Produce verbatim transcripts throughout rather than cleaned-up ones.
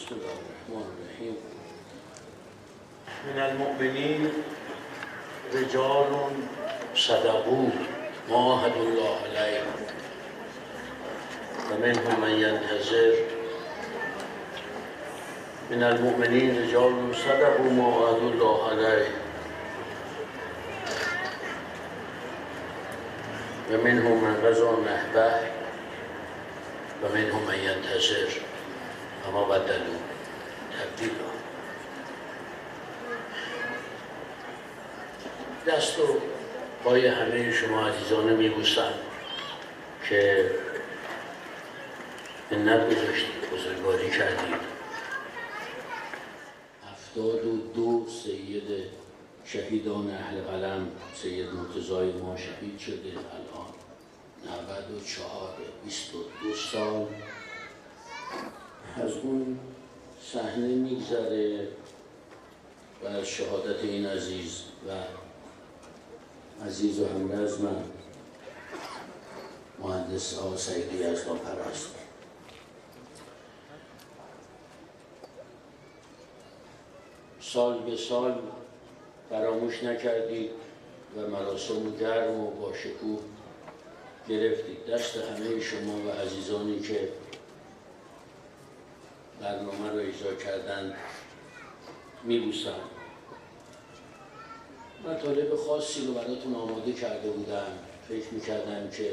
بسم الله الرحمن الرحیم. من المؤمنین رجال صدقوا ما عاهدوا الله علیه و منهم من ینتظر. من المؤمنین رجال صدقوا ما عاهدوا الله علیه و منهم من قضی نحبه و منهم من ینتظر و ما بدلوا تبدیلا. دست و پای همه شما عزیزان میبوسم که منت گذاشتید، بزرگواری کردید. هفتاد و دو سید شهیدان اهل قلم، سید مرتضای ما شهید شده الان، نود و چهار، بیست و دو سال از اون صحنه میگذره و از شهادت این عزیز و عزیز و همرزمم مهندس آقا سعیدی یزدانپرست. سال به سال فراموش نکردید و مراسم گرم و با شکوه گرفتید. دست همه شما و عزیزانی که برنامه را اجرا کردند میبوسم. مطالب خاصی رو براتون آماده کرده بودم، فکر میکردم که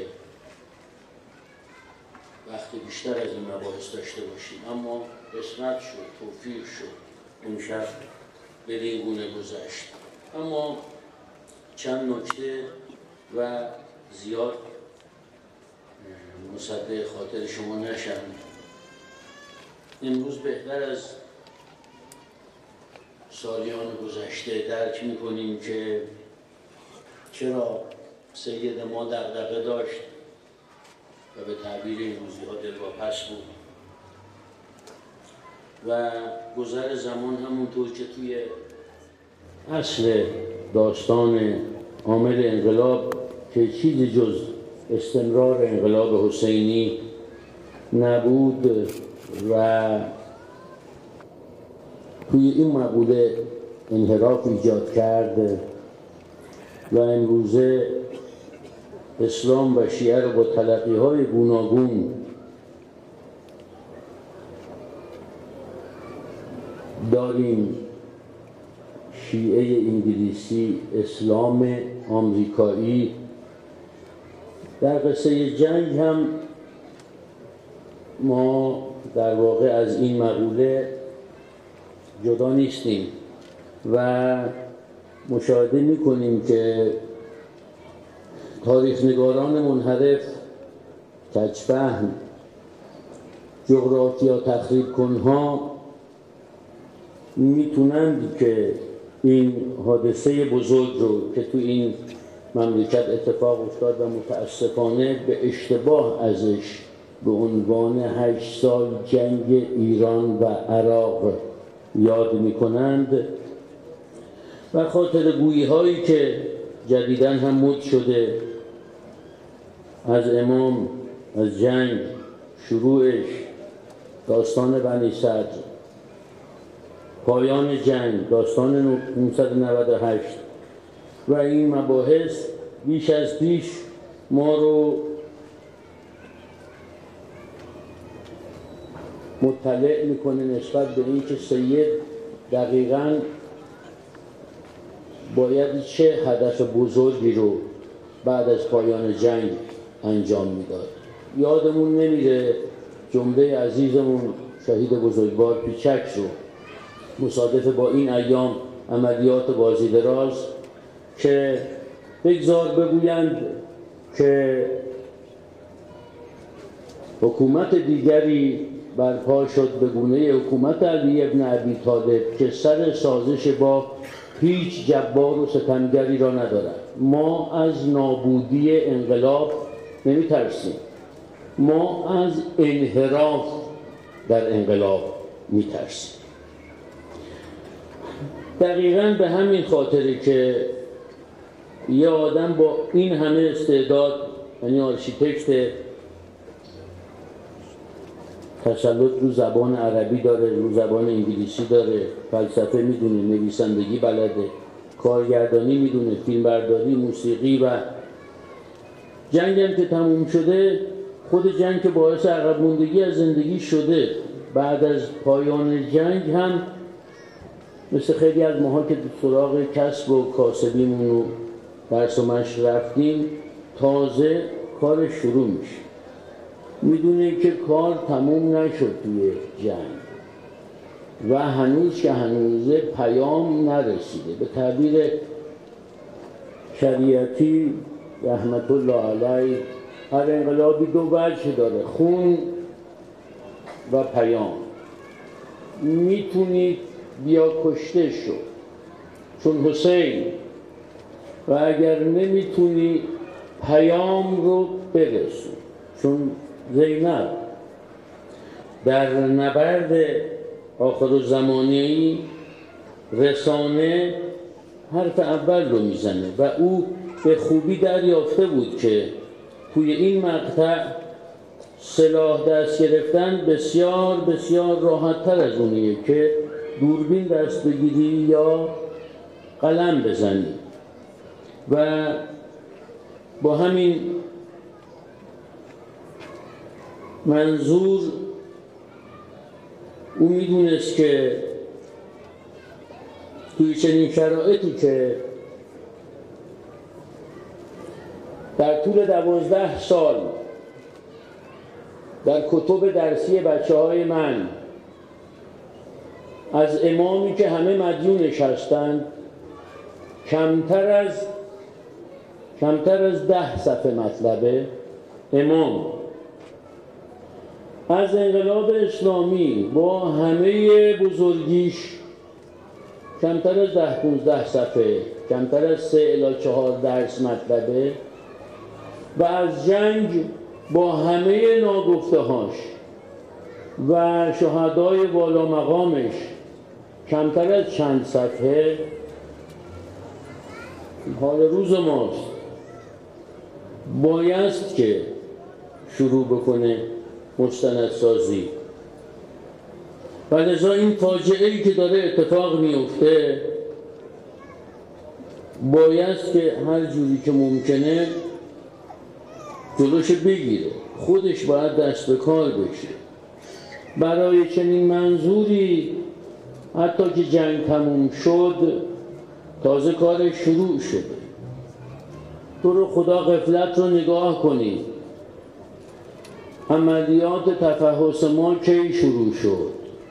وقتی بیشتر از این مباحث داشته باشیم، اما قسمت شد، توفیق شد، اون شب بدین گونه گذشت. اما چند نکته و زیاد مصدق خاطر شما نشم. امروز بهتر از سالیان گذشته درک میکنیم که چرا سید ما دغدغه داشت و به تعبیر این روزی ها دلواپس بود و گذر زمان همونطور که توی اصل داستان عامل انقلاب که چیزی جز استمرار انقلاب حسینی نبود و توی این مقوله انحراف ایجاد کرد و امروزه اسلام و شیعه رو با تلقی‌های گوناگون داریم. شیعه انگلیسی، اسلام آمریکایی. در قصه جنگ هم ما در واقع از این مقوله جدا نیستیم و مشاهده میکنیم که تاریخ نگاران منحرف، کج‌فهم، جغرافیا تخریب کنها میتونند که این حادثه بزرگ رو که تو این مملکت اتفاق افتاد و متاسفانه به اشتباه ازش به عنوان هشت سال جنگ ایران و عراق یاد میکنند و خاطر گویی هایی که جدیداً هم مد شده از امام، از جنگ، شروعش، داستان بنی صدر، پایان جنگ، داستان نهصد و نود و هشت و این مباحث بیش از پیش ما رو مطلع میکنه نسبت به این که سید دقیقاً باید چه هدف بزرگی رو بعد از پایان جنگ انجام میداد. یادمون نمیره جمله عزیزمون شهید بزرگوار پیچک رو مصادف با این ایام عملیات بازی دراز که بگذار بگویند که حکومت دیگری برپا شد به گونه حکومت علی ابن ابی طالب که سر سازش با هیچ جبار و ستمگری را ندارد. ما از نابودی انقلاب نمی ترسیم، ما از انحراف در انقلاب می ترسیم. دقیقاً به همین خاطره که یه آدم با این همه استعداد، یعنی آرشیتکت تسلط رو زبان عربی داره، رو زبان انگلیسی داره، فلسفه میدونه، نویسندگی بلده، کارگردانی میدونه، فیلمبرداری، موسیقی. و جنگ هم که تموم شده، خود جنگ که باعث عقب موندگی از زندگی شده، بعد از پایان جنگ هم مثل خیلی از ماها که سراغ کسب و کاسبیمون رو درس و مشق رفتیم، تازه کار شروع میشه. میدونه که کار تموم نشد توی جنگ و هنوز که هنوزه پیام نرسیده. به تعبیر شریعتی رحمت الله علیه، هر انقلابی دو وجه داره، خون و پیام. میتونید بیا کشته شو چون حسین، و اگر نمیتونی پیام رو برسون چون زینب. در نبرد آخرالزمانی رسانه حرف اول رو میزنه و او به خوبی دریافته بود که توی این مقطع سلاح دست گرفتن بسیار بسیار راحت تر از اونیه که دوربین دست بگیری یا قلم بزنی. و با همین منظور او میدونست که توی چنین شرایطی که در طول دوازده سال در کتب درسی بچه های من از امامی که همه مدیونش هستند کمتر از کمتر از ده صفحه مطلبه. امام از انقلاب اسلامی با همه بزرگیش کمتر از ده پونزده صفحه، کمتر از سه الی چهار درس مطلبه. و از جنگ با همه ناگفته هاش و شهدای بالا مقامش کمتر از چند صفحه. حال روز ماست، بایست که شروع بکنه مستندسازی. و لذا این فاجعه‌ای که داره اتفاق میفته بایست که هر جوری که ممکنه جلوش بگیره، خودش باید دست به کار بشه. برای چنین منظوری حتی که جنگ تموم شد تازه کار شروع شده. تو رو خدا غفلت رو نگاه کنید. عملیات تفحص ما کی شروع شد؟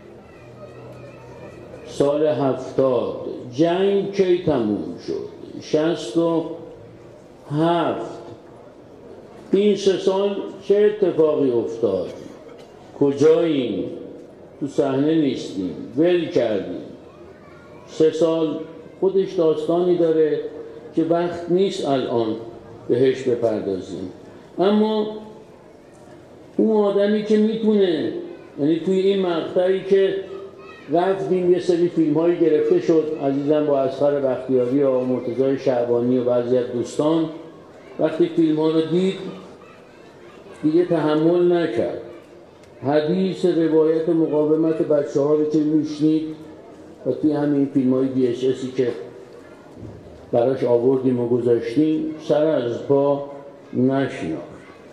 سال هفتاد. جنگ کی تموم شد؟ شصت و هفت. این سه سال چه اتفاقی افتاد؟ کجاییم؟ تو صحنه نیستیم، ول کردیم. سه سال خودش داستانی داره که وقت نیست الان بهش بپردازیم. اما اون آدمی که میتونه، یعنی توی این مقطعی که رفتیم یه سری فیلم هایی گرفته شد، عزیزم با اصغر بختیاری و مرتضی شعبانی و بعضی از دوستان، وقتی فیلم ها رو دید دیگه تحمل نکرد. حدیث روایت مقاومت بچه ها رو که میشنید و توی همین فیلم های دی اچ اسی که براش آوردیم و گذاشتیم سر از پا نشناخت.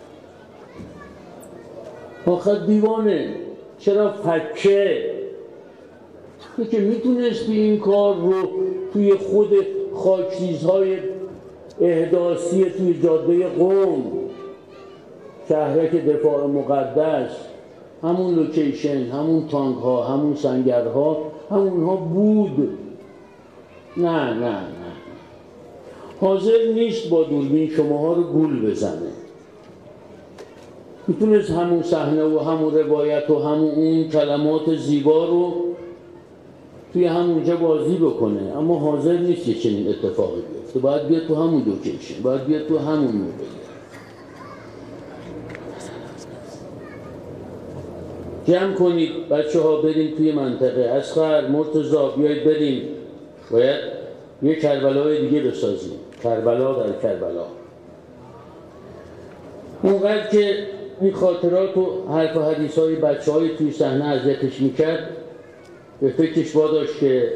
آخه دیوانه، چرا فکه؟ تو که میتونستی این کار رو توی خود خاکریزهای احداثی توی جاده قم، شهرک دفاع مقدس، همون لوکیشن، همون تانک ها، همون سنگرها، همونها بود. نه نه نه حاضر نیست با دوربین شماها رو گول بزنه. میتونست همون صحنه و همون روایت و همون اون کلمات زیبا رو توی همونجا بازی بکنه، اما حاضر نیست یه چنین اتفاقی بیفته. باید بیاد تو همون لوکیشن، باید بیاد تو همون موقع. جمع کنید بچه ها، بریم توی منطقه. اصغر، مرتضی، بیایید بریم، باید یه کربلای دیگه بسازیم. کربلا در کربلا. اونقدر که این خاطرات و حرف و حدیث های بچه های توی صحنه اذیتش میکرد، به فکرش واداشت که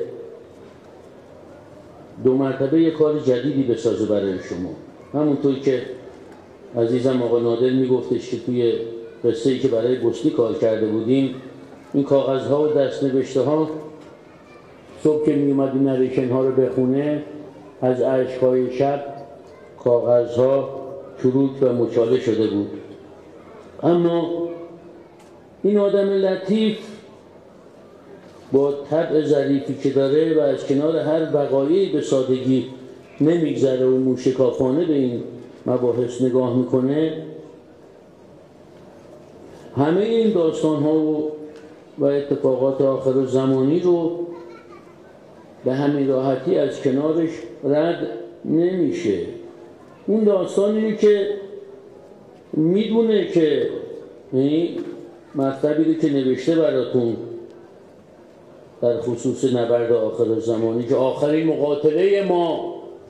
دو مرتبه یک کار جدیدی بسازه برای شما. همونطور که عزیزم آقا نادر میگفتش که توی قصه‌ای که برای بوسنی کار کرده بودیم، این کاغذها و دست‌نوشته ها صبح که میومد این نریشن ها رو بخونه، از اشک‌های شب کاغذها چروک و مچاله شده بود. اما این آدم لطیف با طبع ظریفی که داره و از کنار هر وقایعی به سادگی نمیگذره و موشکافانه به این مباحث نگاه میکنه، همه این داستان ها و, و اتفاقات آخر زمانی رو به همین راحتی از کنارش رد نمیشه. اون داستانی که میدونه که این مطلبی رو که نوشته براتون در خصوص نبرد آخر زمانی که آخرین مقاتله ما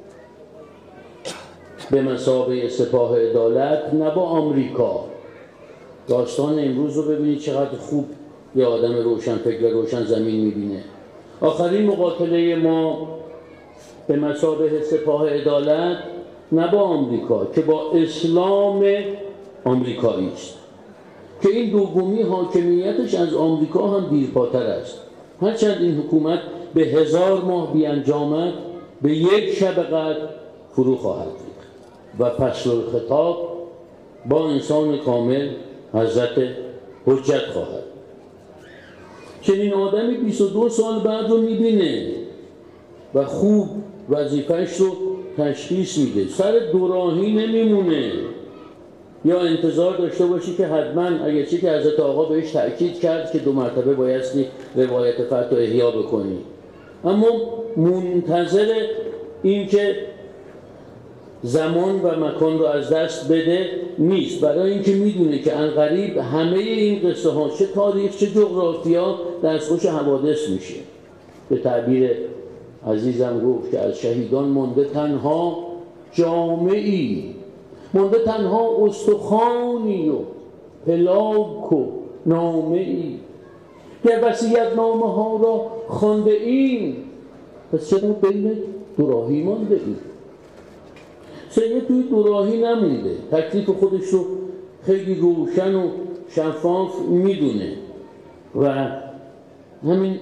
به مثابه سپاه عدالت نه با آمریکا. داستان امروز رو ببینید چقدر خوب یه آدم روشن فکر و روشن زمین میبینه. آخرین مقاتله ما به مثابه سپاه عدالت نه با آمریکا که با اسلام آمریکایی است، که این دومی حاکمیتش از آمریکا هم دیرپاتر است. هرچند این حکومت به هزار ماه بیانجامد، به یک شب قدر فرو خواهد ریخت و فصل الخطاب با انسان کامل حضرت حجت خواهد. چنین آدمی بیست و دو سال بعد رو میبینه و خوب وظیفه‌اش رو تشخیص میده، سر دوراهی نمیمونه یا انتظار داشته باشی که حتما اگرچه که حضرت آقا بهش تأکید کرد که دو مرتبه بایستی روایت فتح و احیا بکنی، اما منتظر این که زمان و مکان رو از دست بده نیست، برای اینکه میدونه که عنقریب همه این قصه ها چه تاریخ چه جغرافیا دستخوش حوادث میشه. به تعبیر عزیزم گفت که از شهیدان مانده تنها جامعی، مانده تنها استخوانی و پلاک و نامه ای. گر وصیت نامه ها را خوانده ایم، پس چرا بین دوراهی مانده ایم؟ سید توی دوراهی نمونده، تکلیف خودش رو خیلی روشن و شفاف میدونه و همین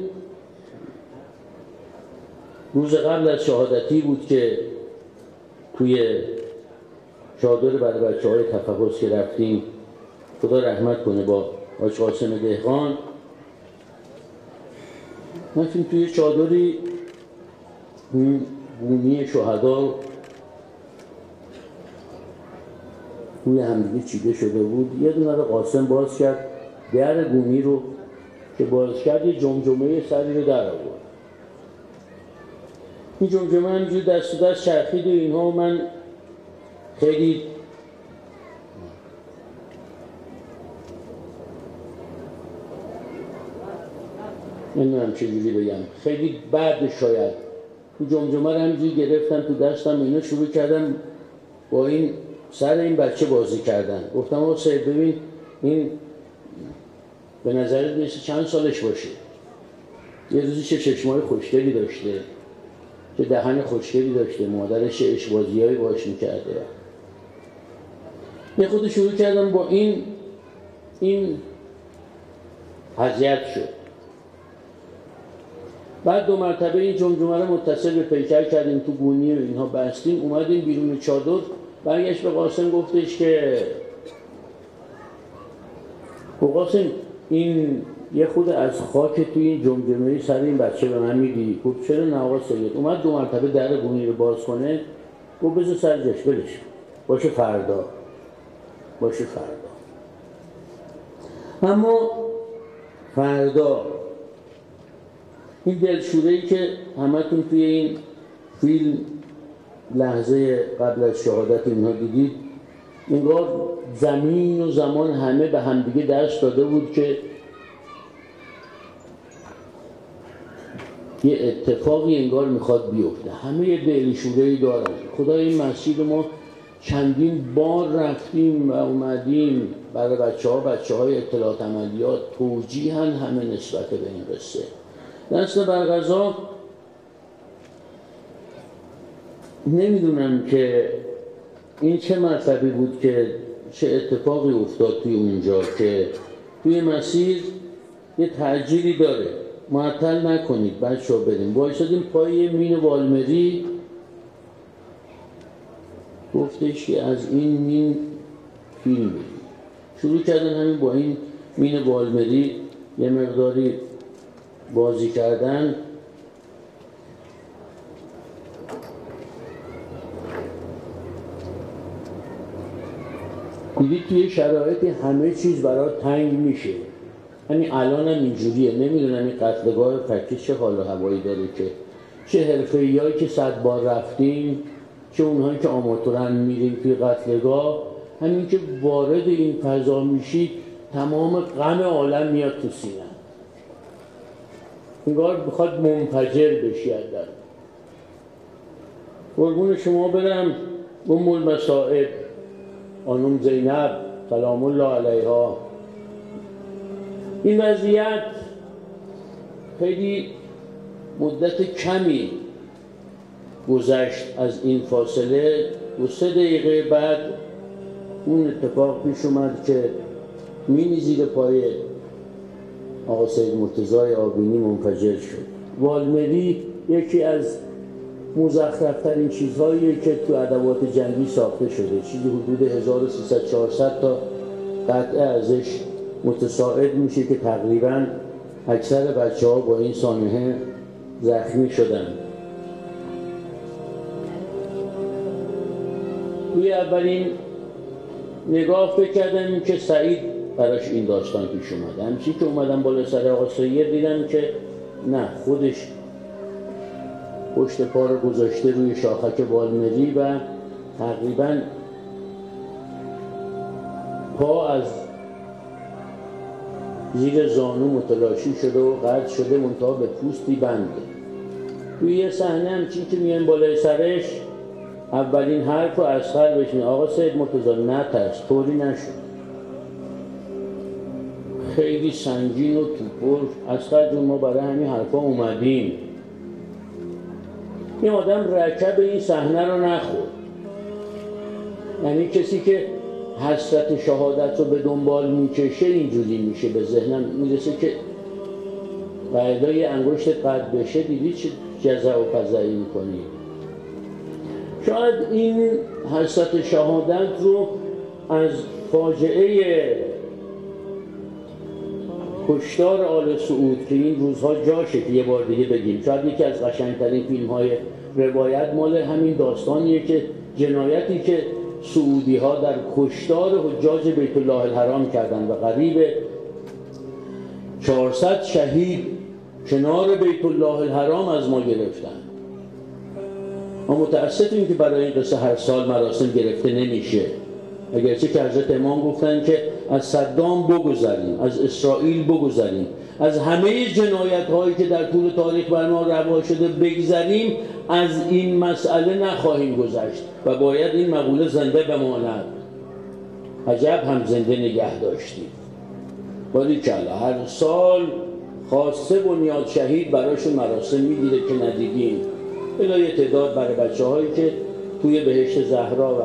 روز قبل از شهادتی بود که توی چادر برای بچه های تفحص که رفتیم، خدا رحمت کنه، با حاج قاسم دهقان رفتیم توی چادری بومی شهدا روی همدیگه چیده شده بود. یه دونه رو قاسم باز کرد، در بومی رو که باز کرد یه جمجمه سری رو در آورد. این جمجمه همینجوری دست و دست چرخید و اینها، و من خیلی نمیدونم چجوری بگم، خیلی بعد شاید تو جمجمه رو همینجوری گرفتم تو دستم، اینا شروع کردم با این سر این بچه بازی کردن. گفتم آقا سید ببین این به نظرت میشه چند سالش باشه؟ یه روزی چه چشمای خوشگلی داشته، چه دهن خوشگلی داشته، مادرش چه اشبازیایی باش میکرده. یه خود شروع کردم با این این اذیت شد. بعد دو مرتبه این جمجمه رو متصل به پیکر کردیم، تو گونی و اینها بستیم، اومدیم بیرون چادر. برگشت به قاسم گفتش که قاسم این یه خود از خاک توی این جمجمه سر این بچه به من میدی؟ گفت چرا نه آقا سید. اومد دو مرتبه در گونی رو باز کنه، گفت بذار سر جاش بلش باشه فردا باشه فردا. اما فردا این دلشوره‌ای که همتون توی این فیلم لحظه قبل از شهادت اینها دیدید، انگار زمین و زمان همه به همدیگه دست داده بود که یه اتفاقی انگار میخواد بیفته. همه یه دلشوره‌ای دارن. خدا این مسجد ما چندین بار رفتیم و اومدیم برای بچه ها بچه های اطلاعات عملیات توجیهن همه نسبت به این قصه. دست بر قضا نمیدونم که این چه مطلبی بود که چه اتفاقی افتاد توی اونجا که توی مسیر یه تعجیلی داره، معطل نکنید بچه ها بریم. وایسادیم پای مین والمری، گفتش که از این مین فیلم بگیم. شروع کردن همین با این مین والمری یه مقداری بازی کردن. دیدید توی شرایطی همه چیز برای تنگ میشه. همین الان هم اینجوریه. نمیدونم این قتلگاه فکی چه حال و هوایی داره که چه حرفه‌ای‌هایی که صد بار رفتیم، چه اونهایی که آماتورن میریم توی قتلگاه، همین که وارد این فضا میشید تمام غم عالم میاد تو سینه. انگار بخواد منفجر بشی از در. قربون شما برم ام المصائب خانم زینب سلام الله علیها. این وضعیت خیلی مدت کمی گذشت از این فاصله. دو سه دقیقه بعد اون اتفاق پیش اومد که مینی زیر پای آقا سید مرتضی آبینی منفجر شد. والمری یکی از مزخرفترین چیزهایی که تو ادوات جنگی ساخته شده، چیزی حدود هزار و سیصد چهارصد تا قطعه ازش متساعد میشه که تقریبا اکثر بچه ها با این سانحه زخمی شدن. توی اولین نگاه فکر کردم که سعید براش این داستان پیش اومده. همچی که اومدم بالا سر آقا سید دیدم که نه، خودش پشت پا رو گذاشته روی شاخک والمری و تقریبا پا از زیر زانو متلاشی شده و قطع شده، منتها به پوستی بنده. توی یه صحنه همچین که میان بالای سرش اولین حرف رو اصغر بشنه، آقا سید مرتضی نترس، طوری نشد. خیلی سنگین و توپر، اصغر جون ما برای همین حرفا اومدیم. این آدم رکب این صحنه رو نخورد. یعنی کسی که حسرت شهادت رو به دنبال میکشه اینجوری میشه. به ذهنم میرسه که قاعدای انگشت قد بشه، دیدی چه جزع و فزعی میکنی. شاید این حسرت شهادت رو از فاجعه کشتار آل سعود که این روزها جاشه که یه بار دیگه بگیم، شاید یکی از قشنگترین فیلم های روایت مال همین داستانیه که جنایتی که سعودی ها در کشتار حجاج بیت الله الحرام کردن و قریب چهارصد شهید کنار بیت الله الحرام از ما گرفتن. ما متاسفیم که برای این قصه هر سال مراسم گرفته نمیشه، اگرچه که حضرت امام گفتن که از صدام بگذریم، از اسرائیل بگذریم، از همه جنایت هایی که در طول تاریخ بر ما روا شده بگذریم، از این مسئله نخواهیم گذشت و باید این مقوله زنده بماند. عجب هم زنده نگه داشتیم. باریکلا هر سال خواسته بنیاد شهید براشون مراسم میگیره که ندیدیم. الا یه تعداد برای بچه هایی که توی بهشت زهرا و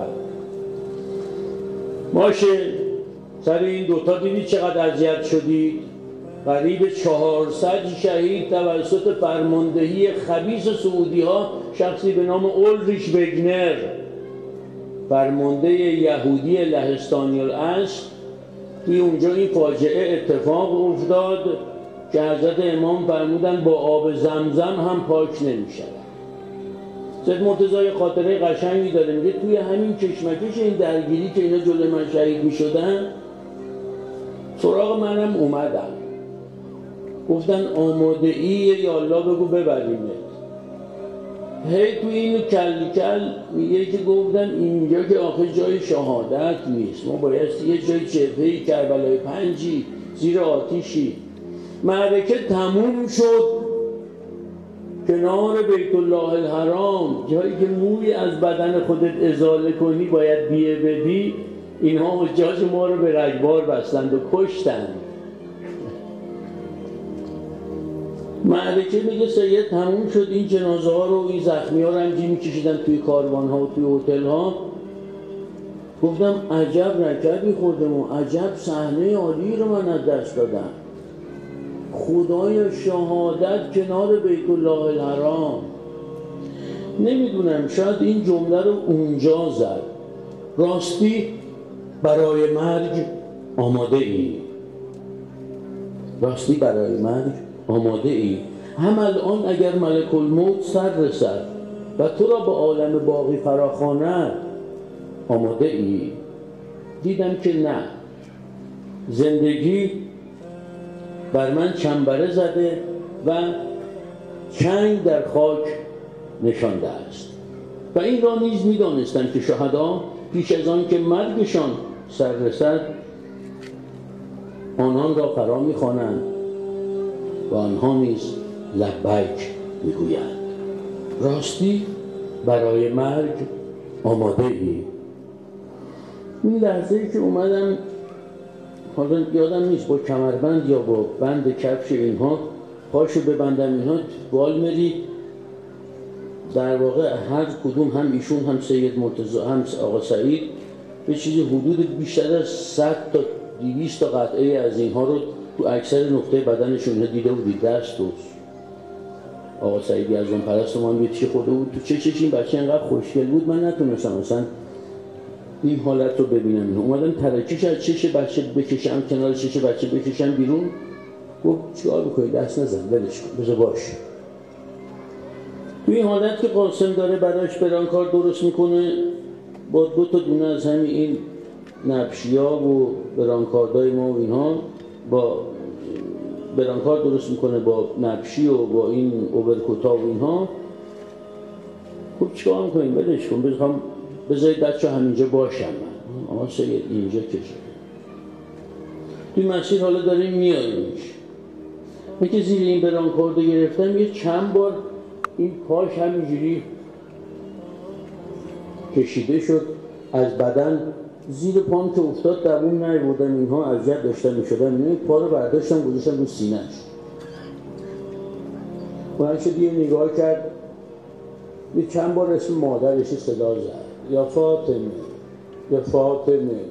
باشه. سر این دوتا دیدید چقدر اذیت شدید؟ قریب چهارصد شهید توسط فرماندهی خبیث سعودی ها، شخصی به نام اولریش وگنر، فرمانده یهودی لهستانی الاصل. توی اونجا این فاجعه اتفاق افتاد که حضرت امام فرمودن با آب زمزم هم پاک نمیشن. سید مرتضی خاطره قشنگی داره، میگه توی همین کشمکش این درگیری که اینا جلوی من شهید میشدن، سراغ منم اومدن، گفتن آماده ای یا الله بگو ببریمت. هی توی اینو کل کل میگه که گفتن اینجا که آخه جای شهادت نیست، ما باید یه جای جبهه‌ای کربلای پنجی زیر آتیشی. معرکه تموم شد، کنار بیت الله الحرام، جایی که موی از بدن خودت ازاله کنی باید بیه بدی، اینها حجاج ما رو به رگبار بستند و کشتند. معرکه میگه سید تموم شد، این جنازه ها رو، این زخمی ها رو همجی میکشیدن توی کاروان ها و توی هتل ها. گفتم عجب رکبی خوردم و عجب صحنه عالی رو من از دست دادم. خدای شهادت کنار بیت الله الحرام. نمیدونم شاید این جمله رو اونجا زد. راستی برای مرگ آماده ای؟ راستی برای مرگ آماده ای؟ هم الان اگر ملک الموت سر رسد و تو را به عالم باقی فراخواند آماده ای؟ دیدم که نه. زندگی بر من چنبره زده و چنگ در خاک نشانده است. و این را نیز می‌دانستم که شهدا پیش از آن که مرگشان سر رسد آنان را فرا می‌خوانند و آنها نیز لبیک می‌گویند. راستی برای مرگ آماده ای؟ این لحظه‌ای که اومدم، حالا یادم نیست با کمربند یا با بند کفش اینها پاشو ببندم، اینها والمری در واقع هر کدوم، هم ایشون هم سید مرتضی هم آقا سعید، به چیزی حدود بیشتر از صد تا دویست تا قطعه از اینها رو تو اکثر نقطه بدنشون دیده بودید. دست و آقا سعید یزدان پرست ما هم یه چی خورده بود تو چشش. این بچه انقدر خوشگل بود من نتونستم مثلا این حالت رو ببینم. اینو اومدم ترکیش از چش بچه بکشم، کنار چش بچه بکشم بیرون. گفت چیکار بکنی؟ دست نزن، ولش کن، بذار باشه. تو این حالت که قاسم داره براش برانکار درست میکنه با دو تا دونه از همین این نبشیا و برانکاردای ما و اینها، با برانکار درست میکنه با نبشی و با این اوبرکوتا و اینها. خب چیکار میکنیم؟ ولش کن، بذارم بذارید بچه همینجا باشم. من آقا سید اینجا کشه توی مسیر حالا داریم میاییمش. من که زیر این برانکارد گرفتم یه چند بار این پاش همینجوری کشیده شد از بدن، زیر پام که افتاد دوون نیاوردم. اینها اذیت داشتن میشدن. این پا رو برداشتم گذاشتم رو سینه‌اش. بلند شد یه نگاه کرد، یه چند بار اسم مادرش صدا زد، یا فاطمه یا فاطمه.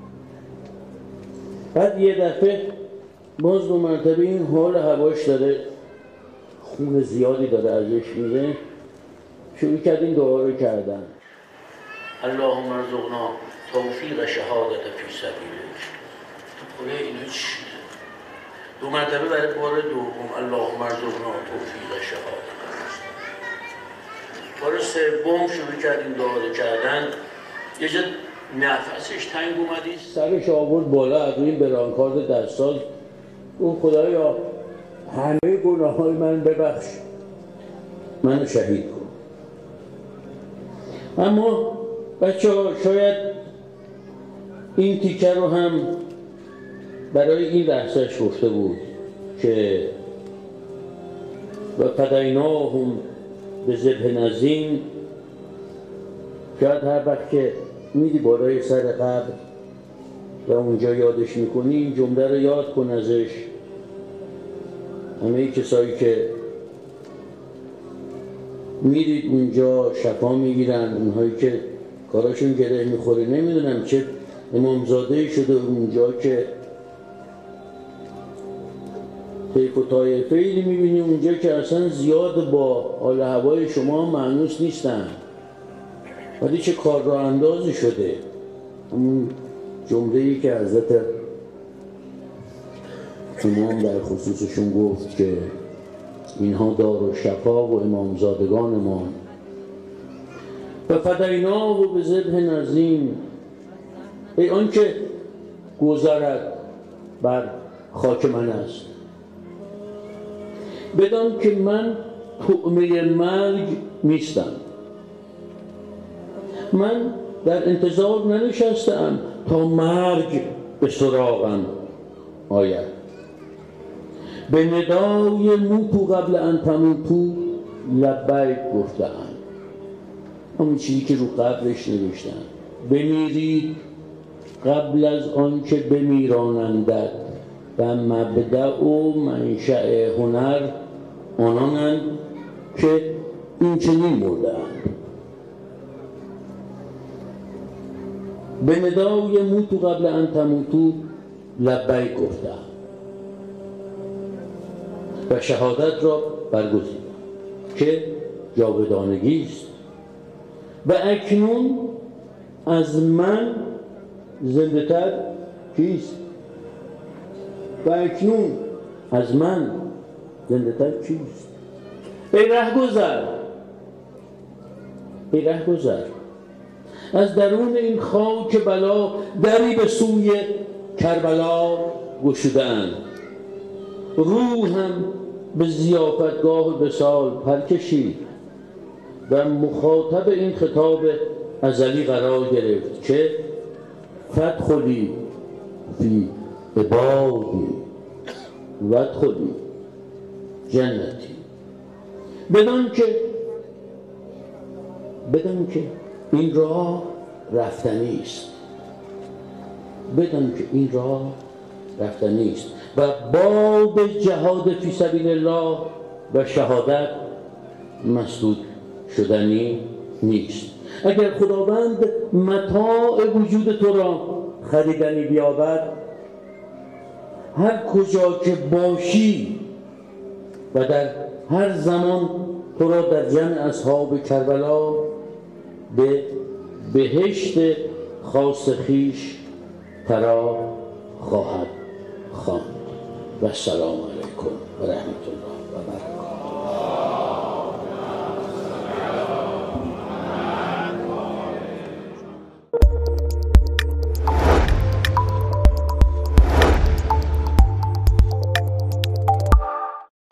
بعد یه دفعه باز دو مرتبه این حال هواش داره، خون زیادی داره ازش میره. شروع کرد این دعا رو کردن: اللهم ارزقنا توفیق شهادت فی سبیلک. خدا اینو چیه؟ دو مرتبه برای بار دوم اللهم ارزقنا توفیق شهادت. بار سوم شروع کرد این دعا رو کردن. یه جا نفسش تنگ اومدی، سرش آورد بالا از این برانکارد دستاز. اون خدایا همه گناه‌های من ببخش، منو شهید کن. اما بچه ها شاید این تیکه رو هم برای این لحظهش گفته بود که و فدیناهم بذبح عظیم. شاید هر وقت که میدی بالای سر قبر و اونجا یادش میکنی این جمله رو یاد کن ازش. همه کسایی که میرید اونجا شفا میگیرن، اونهایی که کاراشون گره میخوره، نمیدونم چه امامزاده شده اونجا که طیف و طایفه‌ای میبینی اونجا که اصلا زیاد با حال هوای شما مانوس نیستن، ولی چه کار را اندازی شده. همون جمله‌ای که حضرت امام در خصوصشون گفت که اینها دار و شفا و امامزادگان ما. و فدیناه و به ذبح عظیم، ای آنکه گذرد بر خاک من است، بدان که من طعمه مرگ نیستم. من در انتظار ننشستم تا مرگ به سراغم آید. به ندای موتو قبل ان تموتو لبیک گفتند، همون چیزی که رو قبرش نوشتن، بمیرید قبل از آنکه بمیرانندت و مبدأ و منشأ هنر آنانند که این چنین مردند. به ندای موتو قبل ان تموتو لبیک گفتند و شهادت را برگزیدند که جاودانگی است و اکنون از من زنده تر کیست؟ و اکنون از من زنده تر کیست؟ ای رهگذر، ای رهگذر، از درون این خاک بلا دری به سوی کربلا گشودند. روحم به ضیافتگاه وصال پر کشید و مخاطب این خطاب ازلی قرار گرفت که فادخلی فی عبادی وادخلی جنتی. بدان که بدان که این راه رفتنی است، بدان که این راه رفتنی است و باب جهاد فی سبیل الله و شهادت مسدود شدنی نیست. اگر خداوند متاع وجود تو را خریدنی بیابد، هر کجا که باشی و در هر زمان تو را در جمع اصحاب کربلا به بهشت خاص خویش فرا خواهد خواند. و السلام علیکم و رحمت الله.